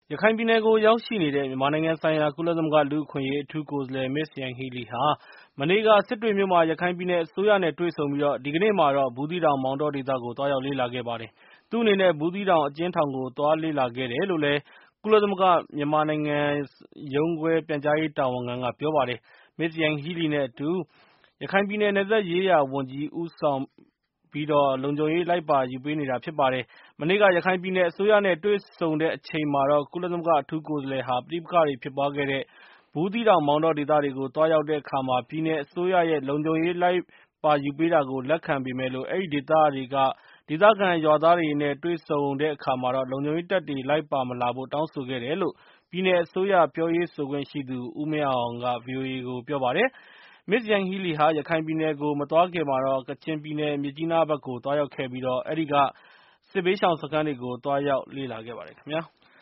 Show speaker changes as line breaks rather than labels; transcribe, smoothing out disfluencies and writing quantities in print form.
ရခိုင်ပြည်နယ်ကိုရောက်ရှိနေတဲ့မြန်မာနိုင်ငံဆိုင်ရာကုလသမဂ္ဂလူ့အခွင့်အရေးအထူးကိုယ်စားလှယ် Ms. Yanghee Lee ဟာမနေ့ကစစ်တွေမြို့မှာရခိုင်ပြည်နယ်အစိုးရနဲ့တွေ့ဆုံပြီးဒီကနေ့မှာတော့ဘူးသီးတောင်မောင်တောဒေသကိုသွားရောက်လေ့လာခဲ့ပါတယ်။ သူ့အနေနဲ့ဘူးသီးတောင်အကျဉ်းထောင်ကိုသွားလေ့လာခဲ့တယ်လို့လည်းကုလသမဂ္ဂမြန်မာနိုင်ငံရုံးခွဲပြန်ကြားရေးတာဝန်ခံကပြောပါတယ်။ Ms. Yanghee Lee နဲ့အတူ ရခိုင်ပြည်နယ်နယ်စပ်ရေးရာဝန်ကြီး ဦးဆောင်ပြီးလုံခြုံရေးလိုက်ပါယူပေးနေတာဖြစ်ပါတယ်။ မနေ့ကရခိုင်ပြည်နယ်အစိုးရနဲ့တွေ့ဆုံတဲ့အချိန်မှာတော့ကုလသမဂ္ဂအထူးကိုယ်စားလှယ်ဟာပဋိပက္ခတွေဖြစ်ပွားခဲ့တဲ့ဘူးသီးတောင်မောင်တောဒေသတွေကိုသွားရောက်တဲ့အခါပြည်နယ်အစိုးရရဲ့လုံခြုံရေးလိုက်ပါယူပေးတာကိုလက်ခံပေမဲ့အဲဒီဒေသတွေက ဒေသခံရွာသားတွေနဲ့တွေ့ဆုံတဲ့အခါလုံခြုံရေးတပ်တွေလိုက်ပါမလာဖို့တောင်းဆိုခဲ့တယ်လို့ ပြည်နယ်အစိုးရပြောရေးဆိုခွင့်ရှိသူဦးမင်းအောင်က ဗွီအိုအေကိုပြောပါတယ်။ Ms. Yanghee Lee ဟာရခိုင်ပြည်နယ်ကိုမသွားခင်မှာကချင်ပြည်နယ်မြစ်ကြီးနားဘက်ကိုသွားရောက်ခဲ့ပြီးအဲဒီကစစ်ဘေးရှောင်စခန်းတွေကိုသွားရောက်လေ့လာခဲ့ပါတယ်ခင်ဗျာ။